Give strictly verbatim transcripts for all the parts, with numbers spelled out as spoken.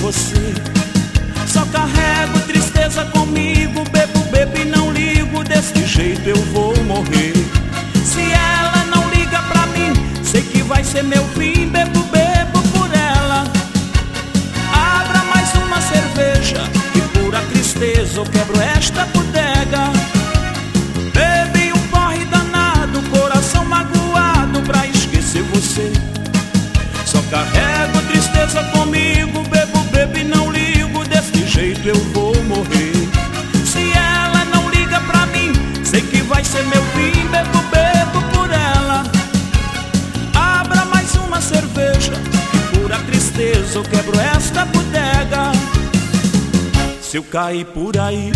você. Só carrego tristeza comigo, bebo, bebo e não ligo, desse jeito eu vou morrer. Se ela não liga pra mim, sei que vai ser meu fim, bebo, bebo por ela. Abra mais uma cerveja, que pura tristeza eu quebro esta bodega. Bebi um porre danado, coração magoado pra esquecer você. Só carrego tristeza comigo, bebo, bebo e não ligo, desse jeito eu vou morrer. Se ela não liga pra mim, sei que vai ser meu fim, bebo, bebo por ela. Abra mais uma cerveja, que pura tristeza eu quebro esta bodega. Se eu cair por aí,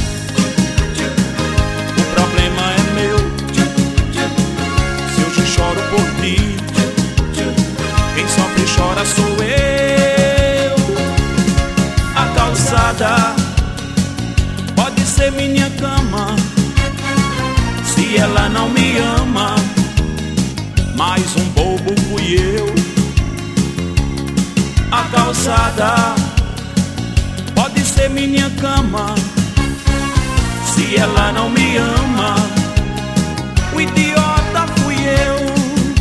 o problema é meu. Se hoje choro por ti, quem sofre e chora sou eu. A calçada pode ser minha cama, se ela não me ama, mais um bobo fui eu. A calçada pode ser minha cama, se ela não me ama, o idiota fui eu.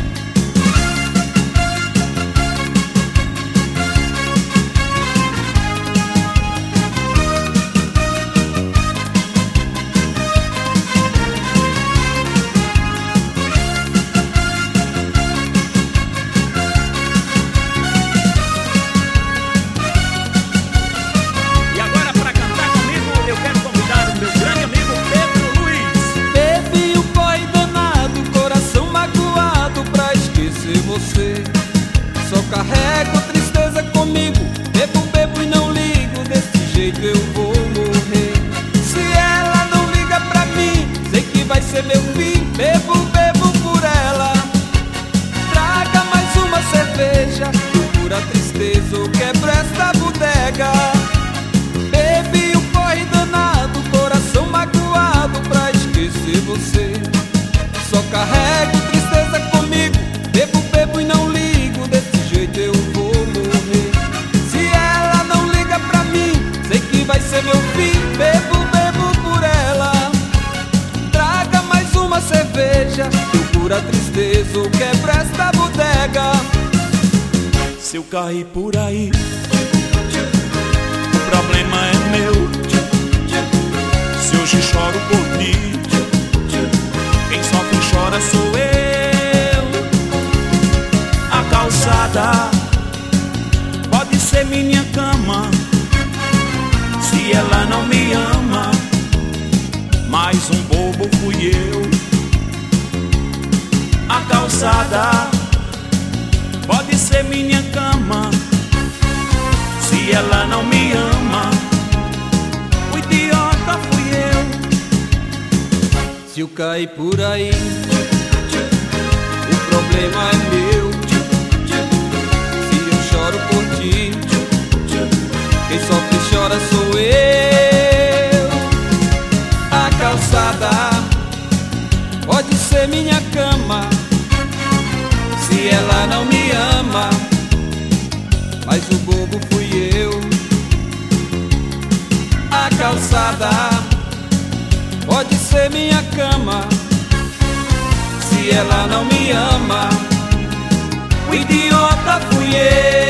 Você. Só carrego tristeza comigo, bebo, bebo e não ligo, desse jeito eu vou morrer. Se ela não liga pra mim, sei que vai ser meu fim, bebo, bebo por ela. Traga mais uma cerveja, por pura tristeza eu quebro esta bodega. Bebi um porre danado, coração magoado pra esquecer você. Só carrego tristeza comigo, bebo, bebo e não ligo, desse jeito eu vou morrer. Se ela não liga pra mim, sei que vai ser meu fim, bebo, bebo por ela. Traga mais uma cerveja, por pura tristeza eu quebro esta bodega. Se eu cair por aí, o problema é meu. Se hoje choro por ti, quem sofre e chora sou eu. A calçada pode ser minha cama, se ela não me ama, mais um bobo fui eu. A calçada pode ser minha cama, se ela não me ama, o idiota fui eu. Se eu cair por aí, o problema é meu. Por ti, quem sofre e chora sou eu. A calçada pode ser minha cama, se ela não me ama, mas o bobo fui eu. A calçada pode ser minha cama, se ela não me ama, o idiota fui eu.